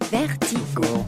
Vertigo.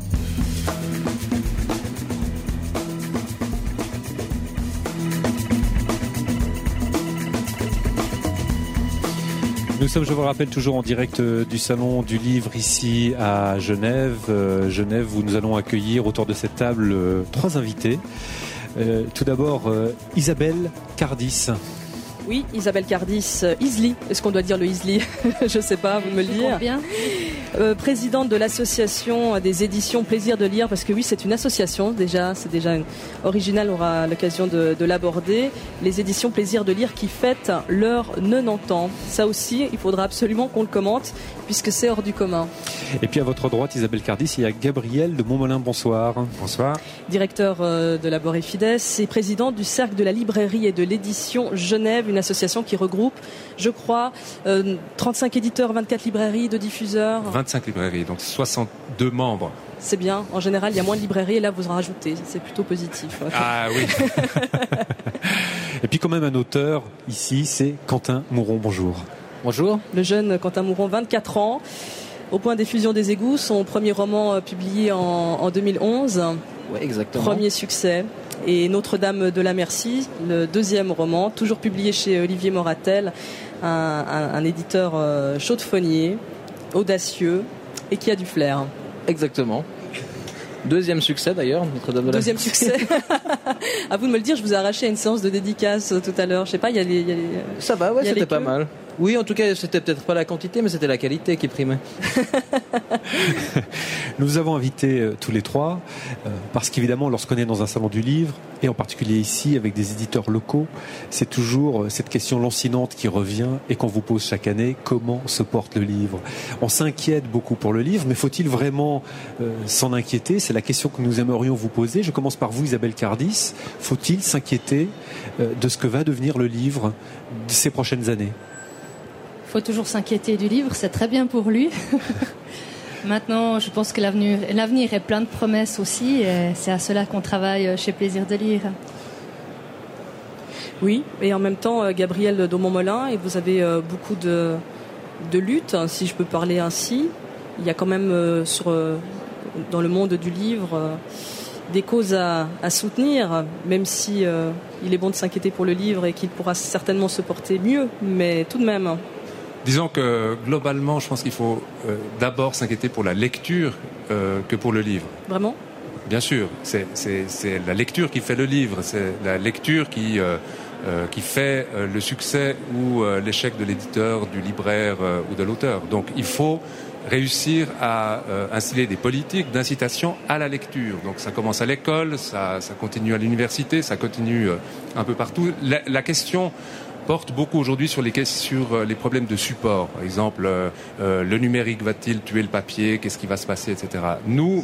Nous sommes, je vous le rappelle, toujours en direct du Salon du Livre ici à Genève. Genève, où nous allons accueillir autour de cette table 3 invités. Tout d'abord, Isabelle Cardis. Oui, Isabelle Cardis, Isli. Est-ce qu'on doit dire le Isli? Je ne sais pas, vous me le dire. Bien. Présidente de l'association des éditions Plaisir de lire, parce que oui, c'est une association déjà, c'est déjà original, on aura l'occasion de l'aborder. Les éditions Plaisir de lire qui fêtent leur 90 ans. Ça aussi, il faudra absolument qu'on le commente, puisque c'est hors du commun. Et puis à votre droite, Isabelle Cardis, il y a Gabriel de Montmolin. Bonsoir. Bonsoir. Directeur de la Boré Fides et présidente du Cercle de la librairie et de l'édition Genève, une association qui regroupe, je crois, 35 éditeurs, 24 librairies, 2 diffuseurs. 25 librairies, donc 62 membres. C'est bien. En général, il y a moins de librairies et là, vous en rajoutez. C'est plutôt positif. Ah oui. Et puis quand même un auteur ici, c'est Quentin Mouron. Bonjour. Bonjour. Le jeune Quentin Mouron, 24 ans. Au point d'effusion des égouts, son premier roman publié en 2011. Oui, exactement. Premier succès. Et Notre-Dame de la Merci, le 2e roman, toujours publié chez Olivier Moratel, un éditeur chaudefonnier, audacieux et qui a du flair. Exactement. 2e succès d'ailleurs, Notre-Dame de la Merci. 2e succès. À vous de me le dire, je vous ai arraché à une séance de dédicace tout à l'heure. Je sais pas, il y a les... Ça va, ouais, c'était pas mal. Oui, en tout cas, c'était peut-être pas la quantité, mais c'était la qualité qui primait. Nous avons invité tous les 3, parce qu'évidemment, lorsqu'on est dans un salon du livre, et en particulier ici, avec des éditeurs locaux, c'est toujours cette question lancinante qui revient et qu'on vous pose chaque année, comment se porte le livre? On s'inquiète beaucoup pour le livre, mais faut-il vraiment s'en inquiéter? C'est la question que nous aimerions vous poser. Je commence par vous, Isabelle Cardis. Faut-il s'inquiéter de ce que va devenir le livre ces prochaines années? Il faut toujours s'inquiéter du livre, c'est très bien pour lui. Maintenant, je pense que l'avenir est plein de promesses aussi, et c'est à cela qu'on travaille chez Plaisir de lire. Oui, et en même temps, Gabriel de Montmolin, et vous avez beaucoup de luttes, si je peux parler ainsi. Il y a quand même dans le monde du livre des causes à soutenir, même si il est bon de s'inquiéter pour le livre et qu'il pourra certainement se porter mieux, mais tout de même... Disons que globalement, je pense qu'il faut d'abord s'inquiéter pour la lecture que pour le livre. Vraiment ? Bien sûr, c'est la lecture qui fait le livre, c'est la lecture qui fait le succès ou l'échec de l'éditeur, du libraire ou de l'auteur. Donc il faut réussir à instiller des politiques d'incitation à la lecture. Donc ça commence à l'école, ça continue à l'université, ça continue un peu partout. La question porte beaucoup aujourd'hui sur les problèmes de support. Par exemple, le numérique va-t-il tuer le papier? Qu'est-ce qui va se passer, etc. Nous,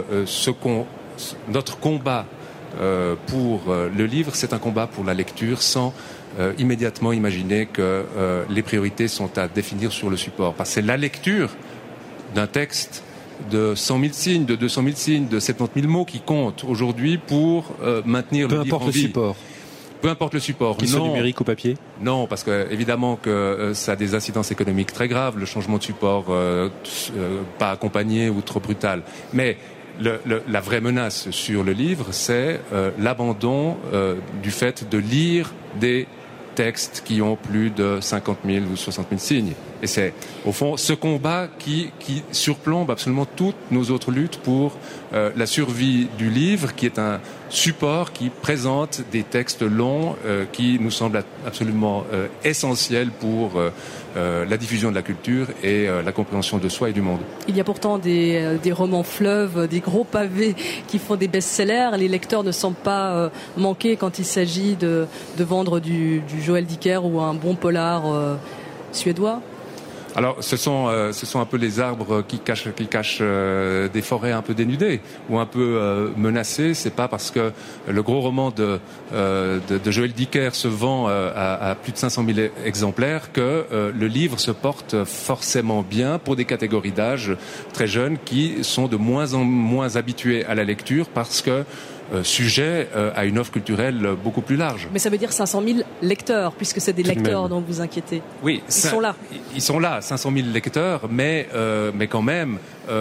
notre combat pour le livre, c'est un combat pour la lecture, sans immédiatement imaginer que les priorités sont à définir sur le support. Parce que c'est la lecture d'un texte de 100 000 signes, de 200 000 signes, de 70 000 mots qui comptent aujourd'hui pour maintenir le livre en vie. Peu importe le support. Peu importe le support. Qu'il soit numérique ou papier? Non, parce que évidemment que ça a des incidences économiques très graves, le changement de support pas accompagné ou trop brutal. Mais la vraie menace sur le livre, c'est l'abandon du fait de lire des textes qui ont plus de 50 000 ou 60 000 signes. Et c'est, au fond, ce combat qui surplombe absolument toutes nos autres luttes pour la survie du livre, qui est un support qui présente des textes longs qui nous semblent absolument essentiels pour la diffusion de la culture et la compréhension de soi et du monde. Il y a pourtant des romans fleuves, des gros pavés qui font des best-sellers. Les lecteurs ne semblent pas manquer quand il s'agit de vendre du Joël Dicker ou un bon polar suédois. Alors, ce sont un peu les arbres qui cachent des forêts un peu dénudées ou un peu menacées. C'est pas parce que le gros roman de Joël Dicker se vend à plus de 500 000 exemplaires que le livre se porte forcément bien pour des catégories d'âge très jeunes qui sont de moins en moins habituées à la lecture parce que sujet à une offre culturelle beaucoup plus large. Mais ça veut dire 500 000 lecteurs, puisque c'est des lecteurs dont vous inquiétez. Oui, ils sont là. Ils sont là, 500 000 lecteurs, mais quand même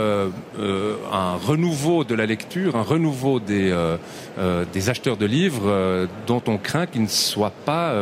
un renouveau de la lecture, un renouveau des acheteurs de livres dont on craint qu'ils ne soient pas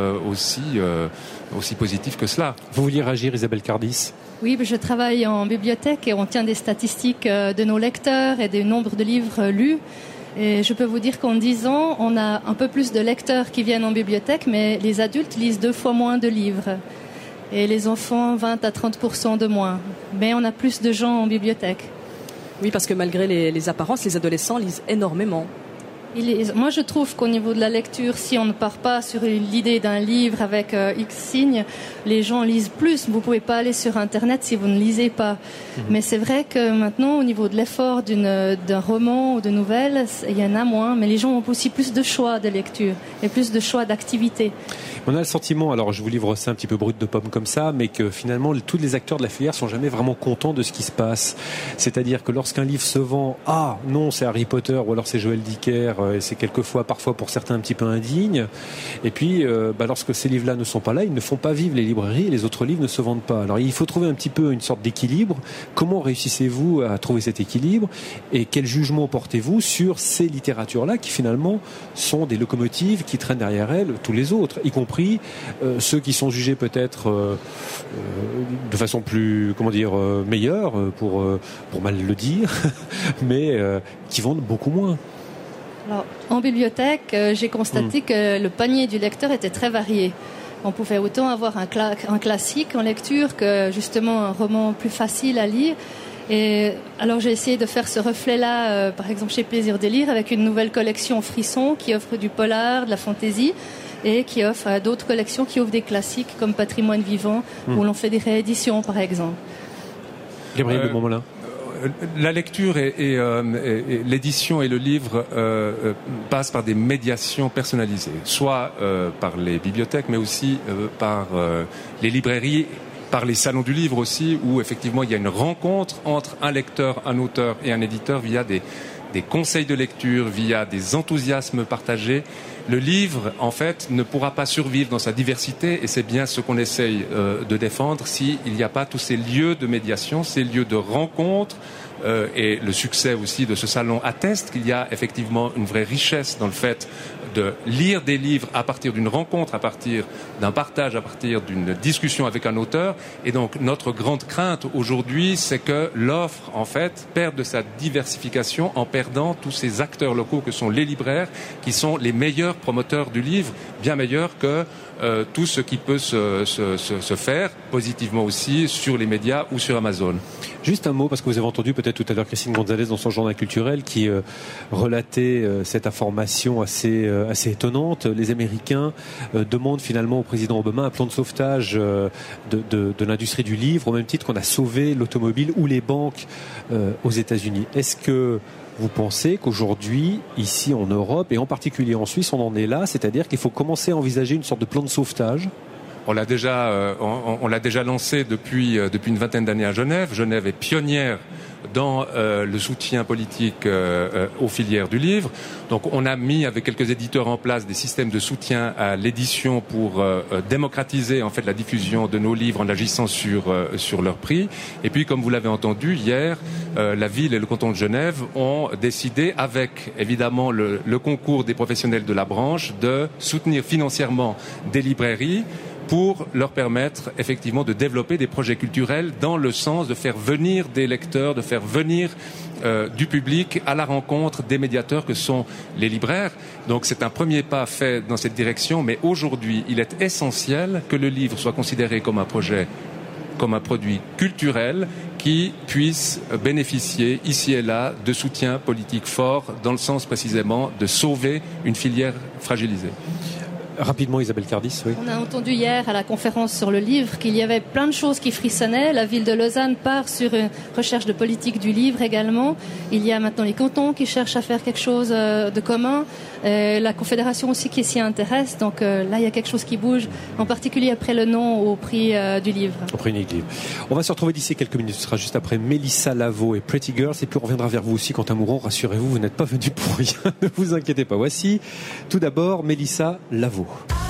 aussi positifs que cela. Vous vouliez réagir, Isabelle Cardis ? Oui, je travaille en bibliothèque et on tient des statistiques de nos lecteurs et du nombre de livres lus. Et je peux vous dire qu'en 10 ans, on a un peu plus de lecteurs qui viennent en bibliothèque, mais les adultes lisent 2 fois moins de livres. Et les enfants, 20 à 30% de moins. Mais on a plus de gens en bibliothèque. Oui, parce que malgré les apparences, les adolescents lisent énormément. Moi, je trouve qu'au niveau de la lecture, si on ne part pas sur l'idée d'un livre avec X signes, les gens lisent plus. Vous ne pouvez pas aller sur Internet si vous ne lisez pas. Mais c'est vrai que maintenant, au niveau de l'effort d'un roman ou de nouvelle, il y en a moins. Mais les gens ont aussi plus de choix de lecture et plus de choix d'activité. On a le sentiment, alors je vous livre ça un petit peu brut de pomme comme ça, mais que finalement, tous les acteurs de la filière sont jamais vraiment contents de ce qui se passe. C'est-à-dire que lorsqu'un livre se vend, ah non, c'est Harry Potter ou alors c'est Joël Dicker, et c'est parfois pour certains un petit peu indigne. Et puis, lorsque ces livres-là ne sont pas là, ils ne font pas vivre les librairies et les autres livres ne se vendent pas. Alors il faut trouver un petit peu une sorte d'équilibre. Comment réussissez-vous à trouver cet équilibre et quel jugement portez-vous sur ces littératures-là qui finalement sont des locomotives qui traînent derrière elles tous les autres, y compris ceux qui sont jugés peut-être de façon plus, meilleure, pour mal le dire, mais qui vendent beaucoup moins. Alors, en bibliothèque, j'ai constaté que le panier du lecteur était très varié. On pouvait autant avoir un classique en lecture que justement un roman plus facile à lire. Et alors j'ai essayé de faire ce reflet-là, par exemple chez Plaisir de lire, avec une nouvelle collection Frisson qui offre du polar, de la fantaisie, et qui offre d'autres collections qui offrent des classiques comme Patrimoine vivant, où l'on fait des rééditions par exemple. Gabriel de Montmolin. La lecture et l'édition et le livre passent par des médiations personnalisées, soit par les bibliothèques, mais aussi par les librairies, par les salons du livre aussi, où effectivement il y a une rencontre entre un lecteur, un auteur et un éditeur via des conseils de lecture, via des enthousiasmes partagés. Le livre, en fait, ne pourra pas survivre dans sa diversité, et c'est bien ce qu'on essaye de défendre, s'il n'y a pas tous ces lieux de médiation, ces lieux de rencontre, et le succès aussi de ce salon atteste qu'il y a effectivement une vraie richesse dans le fait de lire des livres à partir d'une rencontre, à partir d'un partage, à partir d'une discussion avec un auteur. Et donc notre grande crainte aujourd'hui, c'est que l'offre, en fait, perde de sa diversification en perdant tous ces acteurs locaux que sont les libraires, qui sont les meilleurs promoteurs du livre, bien meilleurs que tout ce qui peut se faire positivement aussi sur les médias ou sur Amazon. Juste un mot, parce que vous avez entendu peut-être tout à l'heure Christine Gonzalez dans son journal culturel qui relatait cette information assez étonnante. Les Américains demandent finalement au président Obama un plan de sauvetage de l'industrie du livre, au même titre qu'on a sauvé l'automobile ou les banques aux États-Unis. Est-ce que vous pensez qu'aujourd'hui, ici en Europe et en particulier en Suisse, on en est là, c'est-à-dire qu'il faut commencer à envisager une sorte de plan de sauvetage ? On l'a déjà lancé depuis une vingtaine d'années à Genève. Genève est pionnière dans le soutien politique aux filières du livre. Donc on a mis avec quelques éditeurs en place des systèmes de soutien à l'édition pour démocratiser en fait la diffusion de nos livres en agissant sur leur prix. Et puis comme vous l'avez entendu hier, la ville et le canton de Genève ont décidé, avec évidemment le concours des professionnels de la branche, de soutenir financièrement des librairies pour leur permettre effectivement de développer des projets culturels dans le sens de faire venir des lecteurs, de faire venir du public à la rencontre des médiateurs que sont les libraires. Donc c'est un premier pas fait dans cette direction, mais aujourd'hui il est essentiel que le livre soit considéré comme un projet, comme un produit culturel qui puisse bénéficier ici et là de soutien politique fort dans le sens précisément de sauver une filière fragilisée. Rapidement, Isabelle Cardis, oui. On a entendu hier à la conférence sur le livre qu'il y avait plein de choses qui frissonnaient. La ville de Lausanne part sur une recherche de politique du livre également. Il y a maintenant les cantons qui cherchent à faire quelque chose de commun. La Confédération aussi qui s'y intéresse. Donc là, il y a quelque chose qui bouge, en particulier après le nom au prix du livre. Au prix du livre. On va se retrouver d'ici quelques minutes. Ce sera juste après Mélissa Lavo et Pretty Girls. Et puis on reviendra vers vous aussi, Quentin Mouron. Rassurez-vous, vous n'êtes pas venu pour rien. Ne vous inquiétez pas. Voici tout d'abord Mélissa Lavo.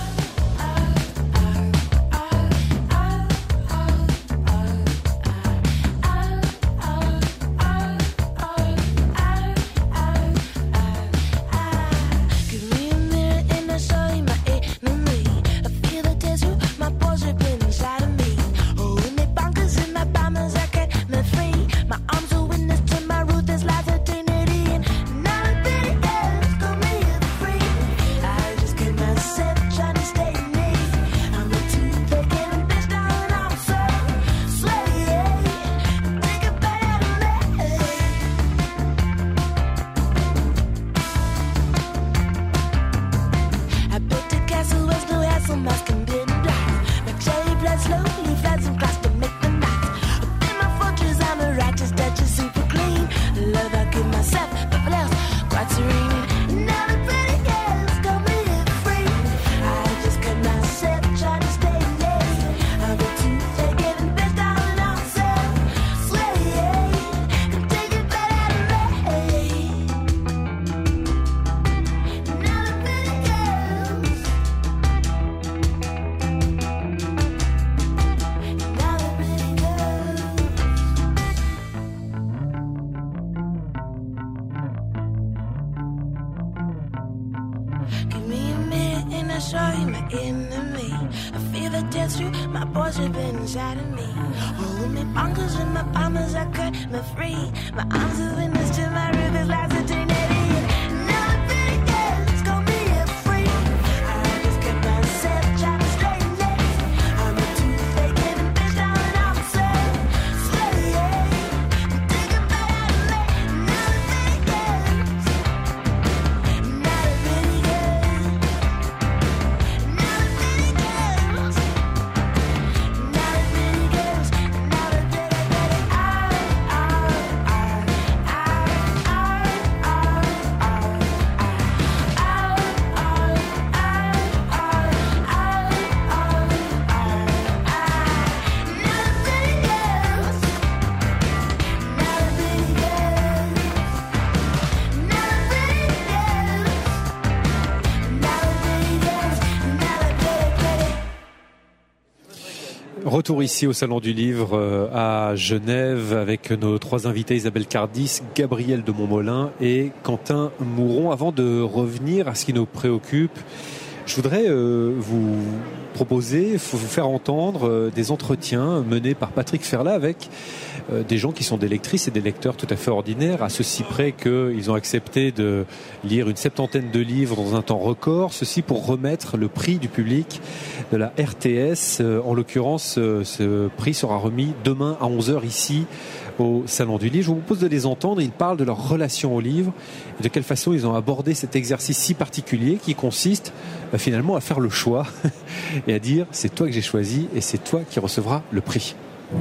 Retour ici au Salon du Livre à Genève avec nos trois invités, Isabelle Cardis, Gabriel de Montmolin et Quentin Mouron. Avant de revenir à ce qui nous préoccupe, je voudrais vous proposer, vous faire entendre des entretiens menés par Patrick Ferlat avec des gens qui sont des lectrices et des lecteurs tout à fait ordinaires, à ceci près qu'ils ont accepté de lire une 70aine de livres dans un temps record, ceci pour remettre le prix du public de la RTS. En l'occurrence, ce prix sera remis demain à 11h ici au Salon du Livre. Je vous propose de les entendre. Ils parlent de leur relation au livre et de quelle façon ils ont abordé cet exercice si particulier qui consiste finalement à faire le choix et à dire c'est toi que j'ai choisi et c'est toi qui recevras le prix.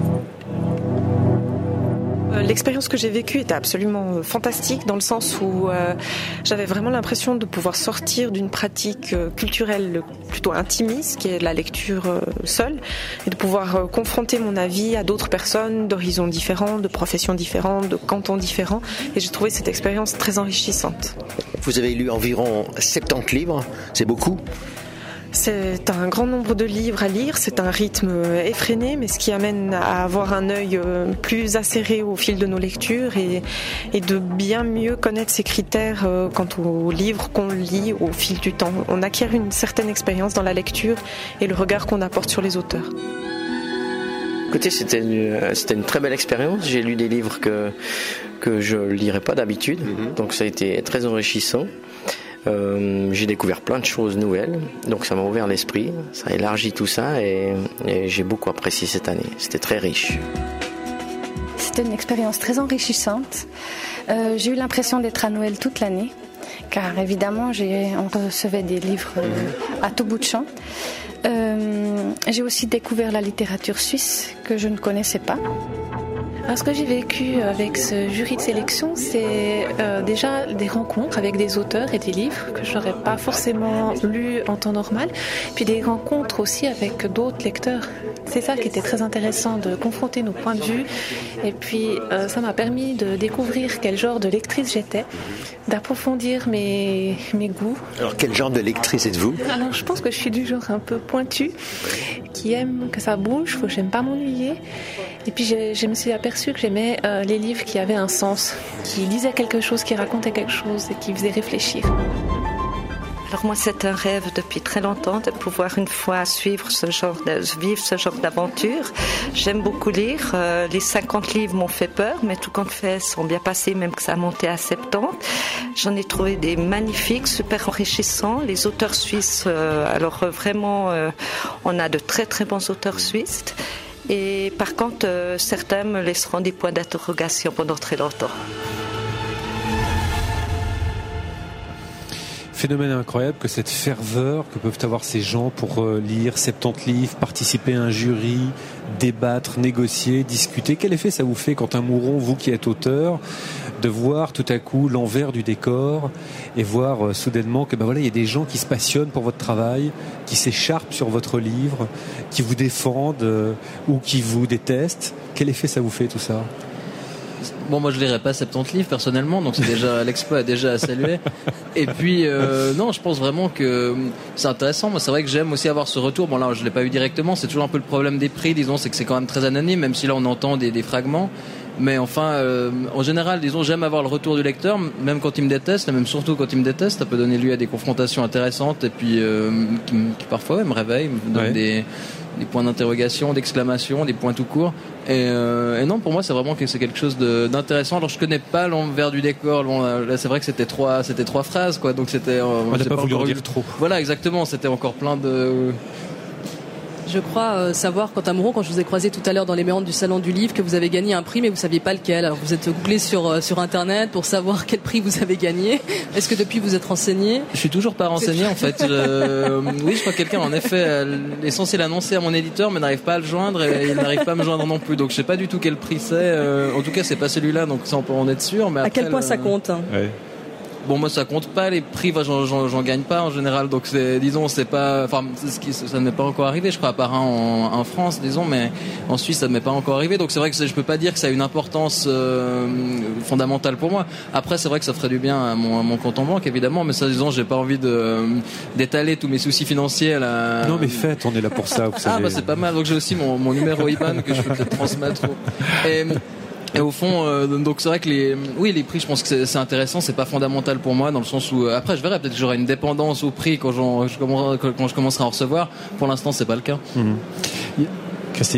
L'expérience que j'ai vécue était absolument fantastique dans le sens où j'avais vraiment l'impression de pouvoir sortir d'une pratique culturelle plutôt intimiste, qui est la lecture seule, et de pouvoir confronter mon avis à d'autres personnes d'horizons différents, de professions différentes, de cantons différents. Et j'ai trouvé cette expérience très enrichissante. Vous avez lu environ 70 livres, c'est beaucoup ? C'est un grand nombre de livres à lire, c'est un rythme effréné, mais ce qui amène à avoir un œil plus acéré au fil de nos lectures et de bien mieux connaître ses critères quant aux livres qu'on lit au fil du temps. On acquiert une certaine expérience dans la lecture et le regard qu'on apporte sur les auteurs. Écoutez, c'était une très belle expérience. J'ai lu des livres que je ne lirais pas d'habitude, donc ça a été très enrichissant. J'ai découvert plein de choses nouvelles, donc ça m'a ouvert l'esprit, ça a élargi tout ça et j'ai beaucoup apprécié cette année. C'était très riche. C'était une expérience très enrichissante. J'ai eu l'impression d'être à Noël toute l'année car évidemment on recevait des livres à tout bout de champ. J'ai aussi découvert la littérature suisse que je ne connaissais pas. Alors, ce que j'ai vécu avec ce jury de sélection, c'est déjà des rencontres avec des auteurs et des livres que je n'aurais pas forcément lus en temps normal, puis des rencontres aussi avec d'autres lecteurs. C'est ça qui était très intéressant, de confronter nos points de vue, et puis ça m'a permis de découvrir quel genre de lectrice j'étais, d'approfondir mes goûts. Alors, quel genre de lectrice êtes-vous ? Alors, je pense que je suis du genre un peu pointu, qui aime que ça bouge, que j'aime pas m'ennuyer. Et puis je me suis aperçue que j'aimais les livres qui avaient un sens, qui disaient quelque chose, qui racontaient quelque chose et qui faisaient réfléchir. Alors moi, c'est un rêve depuis très longtemps de pouvoir une fois vivre ce genre d'aventure. J'aime beaucoup lire. Les 50 livres m'ont fait peur, mais tout compte fait, sont bien passés, même que ça a monté à 70. J'en ai trouvé des magnifiques, super enrichissants. Les auteurs suisses, vraiment, on a de très très bons auteurs suisses. Et par contre, certains me laisseront des points d'interrogation pendant très longtemps. Phénomène incroyable que cette ferveur que peuvent avoir ces gens pour lire 70 livres, participer à un jury, débattre, négocier, discuter. Quel effet ça vous fait, Quentin Mouron, vous qui êtes auteur, de voir tout à coup l'envers du décor et voir soudainement que il y a des gens qui se passionnent pour votre travail, qui s'écharpent sur votre livre, qui vous défendent ou qui vous détestent. Quel effet ça vous fait tout ça ? Bon, moi je lirai pas 70 livres personnellement, donc c'est déjà l'exploit est déjà à saluer. Et puis non, je pense vraiment que c'est intéressant. Moi, c'est vrai que j'aime aussi avoir ce retour. Bon, là, je l'ai pas eu directement. C'est toujours un peu le problème des prix, disons, c'est que c'est quand même très anonyme, même si là on entend des fragments. Mais enfin, en général, disons, j'aime avoir le retour du lecteur, même quand il me déteste, et même surtout quand il me déteste, ça peut donner lieu à des confrontations intéressantes et puis qui parfois me réveillent, me donnent des points d'interrogation, d'exclamation, des points tout court. Et non, pour moi, c'est vraiment que c'est quelque chose d'intéressant. Alors, je connais pas l'envers du décor. Là, c'est vrai que c'était trois phrases, quoi. Donc, c'était. On n'a pas voulu en dire trop. Voilà, exactement. C'était encore plein de. Je crois savoir, Quentin Mouron, quand je vous ai croisé tout à l'heure dans les méandres du Salon du Livre, que vous avez gagné un prix, mais vous ne saviez pas lequel. Alors vous êtes googlé sur Internet pour savoir quel prix vous avez gagné. Est-ce que depuis vous êtes renseigné ? Je suis toujours pas renseigné en fait. Oui, je crois que quelqu'un en effet est censé l'annoncer à mon éditeur, mais n'arrive pas à le joindre et il n'arrive pas à me joindre non plus. Donc je sais pas du tout quel prix c'est. En tout cas, c'est pas celui-là, donc ça on peut en être sûr. Mais à après, quel point ça compte ouais. Bon, moi ça compte pas les prix, j'en gagne pas en général, donc c'est pas, enfin ça n'est pas encore arrivé, je crois, à part un en France, disons, mais en Suisse ça ne m'est pas encore arrivé, donc c'est vrai que je peux pas dire que ça a une importance fondamentale pour moi. Après c'est vrai que ça ferait du bien à mon compte en banque évidemment, mais ça, disons, j'ai pas envie d'étaler tous mes soucis financiers là. Non mais faites, on est là pour ça, vous savez. Ah bah c'est pas mal, donc j'ai aussi mon numéro IBAN que je peux peut-être transmettre. Et au fond, donc c'est vrai que les prix, je pense que c'est intéressant, c'est pas fondamental pour moi dans le sens où après je verrai, peut-être que j'aurai une dépendance au prix quand je commencerai à en recevoir. Pour l'instant, c'est pas le cas. Christine ?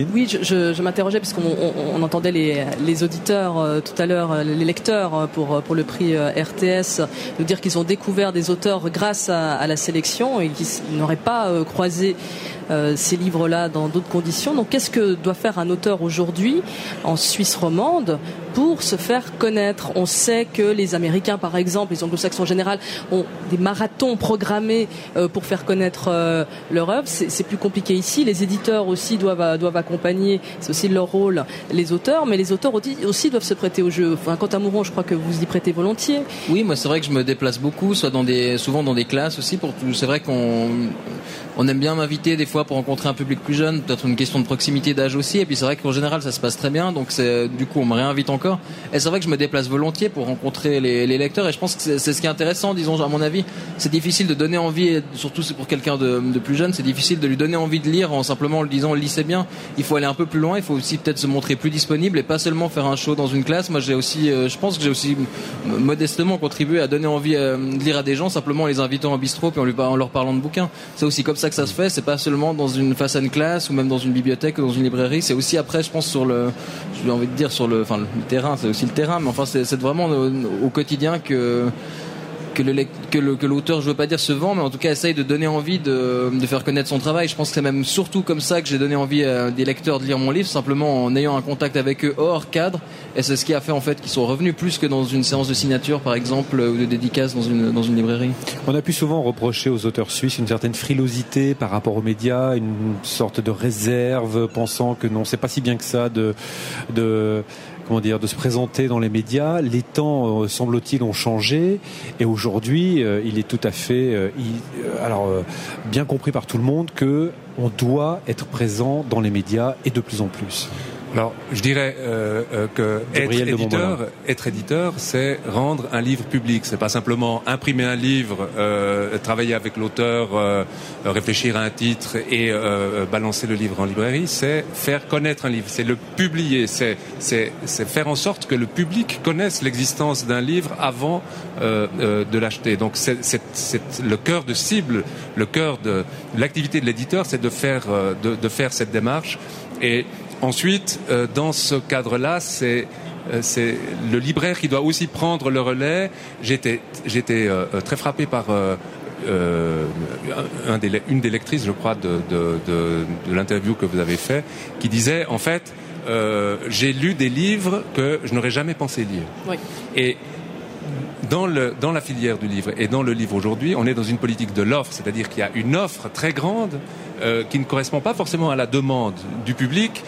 Oui, je m'interrogeais parce qu'on entendait les auditeurs tout à l'heure, les lecteurs pour le prix RTS, nous dire qu'ils ont découvert des auteurs grâce à la sélection et qu'ils n'auraient pas croisé ces livres-là dans d'autres conditions. Donc qu'est-ce que doit faire un auteur aujourd'hui en Suisse romande pour se faire connaître ? On sait que les Américains, par exemple, les Anglo-Saxons en général, ont des marathons programmés pour faire connaître leur œuvre. C'est plus compliqué ici. Les éditeurs aussi doivent accompagner, c'est aussi leur rôle, les auteurs, mais les auteurs aussi doivent se prêter au jeu. Enfin, Quentin Mouron, je crois que vous y prêtez volontiers. Oui, moi c'est vrai que je me déplace beaucoup, souvent dans des classes aussi. C'est vrai qu'on aime bien m'inviter des fois pour rencontrer un public plus jeune, peut-être une question de proximité d'âge aussi, et puis c'est vrai qu'en général ça se passe très bien, donc du coup on me réinvite encore, et c'est vrai que je me déplace volontiers pour rencontrer les lecteurs, et je pense que c'est ce qui est intéressant, disons, à mon avis. C'est difficile de donner envie, et surtout c'est pour quelqu'un de plus jeune, c'est difficile de lui donner envie de lire en simplement le disant lisez bien. Il faut aller un peu plus loin, il faut aussi peut-être se montrer plus disponible et pas seulement faire un show dans une classe. Moi je pense que j'ai aussi modestement contribué à donner envie de lire à des gens, simplement en les invitant en bistrot puis en leur parlant de bouquins. C'est aussi comme ça que ça se fait, c'est pas seulement face à une classe ou même dans une bibliothèque ou dans une librairie, c'est aussi après, je pense, j'ai envie de dire le terrain, c'est aussi le terrain, mais enfin c'est vraiment au quotidien que que l'auteur, je veux pas dire se vend, mais en tout cas essaye de donner envie de faire connaître son travail. Je pense que c'est même surtout comme ça que j'ai donné envie à des lecteurs de lire mon livre, simplement en ayant un contact avec eux hors cadre. Et c'est ce qui a fait en fait qu'ils sont revenus plus que dans une séance de signature par exemple ou de dédicace dans une librairie. On a pu souvent reprocher aux auteurs suisses une certaine frilosité par rapport aux médias, une sorte de réserve, pensant que non, c'est pas si bien que ça de se présenter dans les médias. Les temps, semble-t-il, ont changé et aujourd'hui, il est tout à fait bien compris par tout le monde que on doit être présent dans les médias et de plus en plus. Alors, je dirais que être éditeur, c'est rendre un livre public. C'est pas simplement imprimer un livre, travailler avec l'auteur, réfléchir à un titre et balancer le livre en librairie. C'est faire connaître un livre, c'est le publier, c'est faire en sorte que le public connaisse l'existence d'un livre avant de l'acheter. Donc, c'est le cœur de cible, le cœur de l'activité de l'éditeur, c'est de faire cette démarche. Et ensuite, dans ce cadre-là, c'est le libraire qui doit aussi prendre le relais. J'étais très frappé par une des lectrices, je crois, de l'interview que vous avez fait, qui disait, en fait, j'ai lu des livres que je n'aurais jamais pensé lire. Oui. Et dans la filière du livre et dans le livre aujourd'hui, on est dans une politique de l'offre, c'est-à-dire qu'il y a une offre très grande qui ne correspond pas forcément à la demande du public,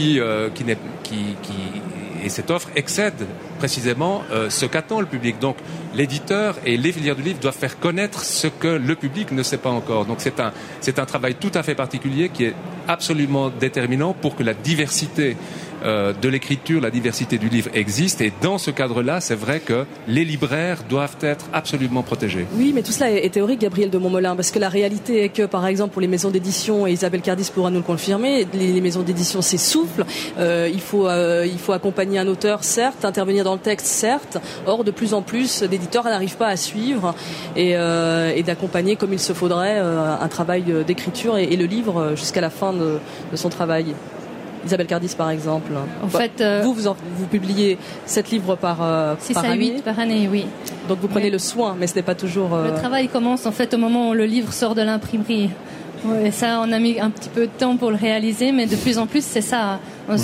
et cette offre excède précisément ce qu'attend le public. Donc l'éditeur et les filières du livre doivent faire connaître ce que le public ne sait pas encore. Donc c'est un travail tout à fait particulier qui est absolument déterminant pour que la diversité de l'écriture, la diversité du livre existe. Et dans ce cadre-là, c'est vrai que les libraires doivent être absolument protégés. Oui, mais tout cela est théorique, Gabriel de Montmolin, parce que la réalité est que, par exemple, pour les maisons d'édition, et Isabelle Cardis pourra nous le confirmer, les maisons d'édition s'essoufflent. Il faut accompagner un auteur, certes, intervenir dans le texte, certes. Or, de plus en plus, d'éditeurs n'arrivent pas à suivre et d'accompagner comme il se faudrait un travail d'écriture et le livre jusqu'à la fin de son travail. Isabelle Cardis, par exemple. En fait, vous publiez 7 livres par 6 à 8 par année, oui. Donc vous prenez le soin, mais ce n'est pas toujours... Le travail commence en fait au moment où le livre sort de l'imprimerie. Ouais, ça, on a mis un petit peu de temps pour le réaliser, mais de plus en plus, c'est ça.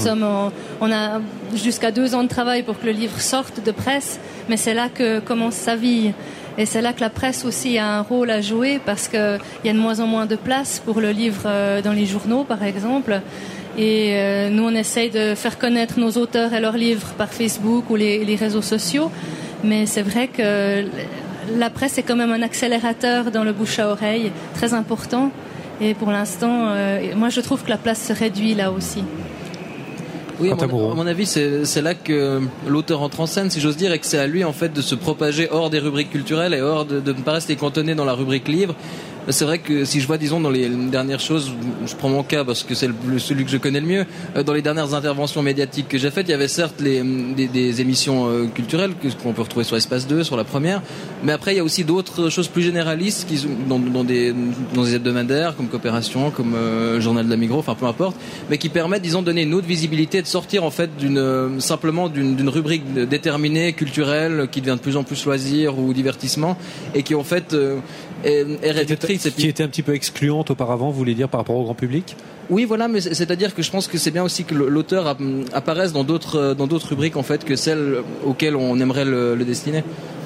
On a jusqu'à 2 ans de travail pour que le livre sorte de presse, mais c'est là que commence sa vie. Et c'est là que la presse aussi a un rôle à jouer, parce qu'il y a de moins en moins de place pour le livre dans les journaux, par exemple. Et nous, on essaye de faire connaître nos auteurs et leurs livres par Facebook ou les réseaux sociaux. Mais c'est vrai que la presse est quand même un accélérateur dans le bouche à oreille, très important. Et pour l'instant, moi, je trouve que la place se réduit là aussi. Oui, à mon avis, c'est là que l'auteur entre en scène, si j'ose dire, et que c'est à lui, en fait, de se propager hors des rubriques culturelles et hors de ne pas rester cantonné dans la rubrique livre. C'est vrai que si je vois, disons, dans les dernières choses, je prends mon cas parce que c'est celui que je connais le mieux, dans les dernières interventions médiatiques que j'ai faites, il y avait certes des émissions culturelles qu'on peut retrouver sur Espace 2, sur la première, mais après il y a aussi d'autres choses plus généralistes dans des hebdomadaires comme Coopération, comme Journal de la Migros, enfin peu importe, mais qui permettent, disons, de donner une autre visibilité, de sortir en fait simplement d'une rubrique déterminée, culturelle, qui devient de plus en plus loisir ou divertissement, et qui en fait est réductrice. Qui était un petit peu excluante auparavant, vous voulez dire, par rapport au grand public ? Oui, voilà, mais c'est-à-dire que je pense que c'est bien aussi que l'auteur apparaisse dans d'autres rubriques en fait que celles auxquelles on aimerait le destiner.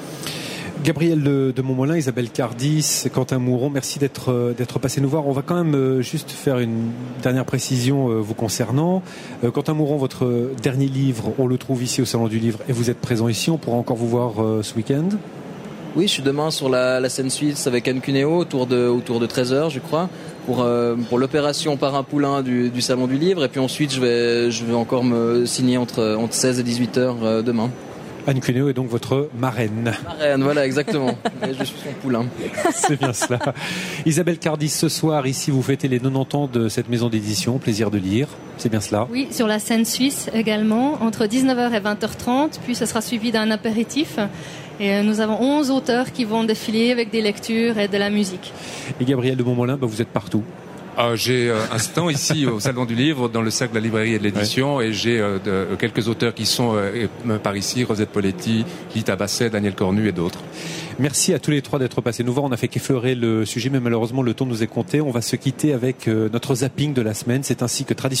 Gabriel de Montmolin, Isabelle Cardis, Quentin Mouron, merci d'être passé nous voir. On va quand même juste faire une dernière précision vous concernant. Quentin Mouron, votre dernier livre, on le trouve ici au Salon du Livre et vous êtes présent ici. On pourra encore vous voir ce week-end. Oui, je suis demain sur la scène suisse avec Anne Cuneo autour de 13h, je crois, pour l'opération Parrain Poulain du Salon du Livre. Et puis ensuite, je vais encore me signer entre 16 et 18h demain. Anne Cuneo est donc votre marraine. Marraine, voilà, exactement. Je suis son poulain. C'est bien cela. Isabelle Cardis, ce soir, ici, vous fêtez les 90 ans de cette maison d'édition, Plaisir de lire. C'est bien cela. Oui, sur la scène suisse également, entre 19h et 20h30. Puis ce sera suivi d'un apéritif. Et nous avons 11 auteurs qui vont défiler avec des lectures et de la musique. Et Gabriel de Montmolin, vous êtes partout. J'ai un stand ici au Salon du Livre, dans le cercle de la librairie et de l'édition, et j'ai quelques auteurs qui sont par ici, Rosette Poletti, Lita Basset, Daniel Cornu et d'autres. Merci à tous les trois d'être passés nous voir. On a fait qu'effleurer le sujet, mais malheureusement le temps nous est compté. On va se quitter avec notre zapping de la semaine. C'est ainsi que traditionnellement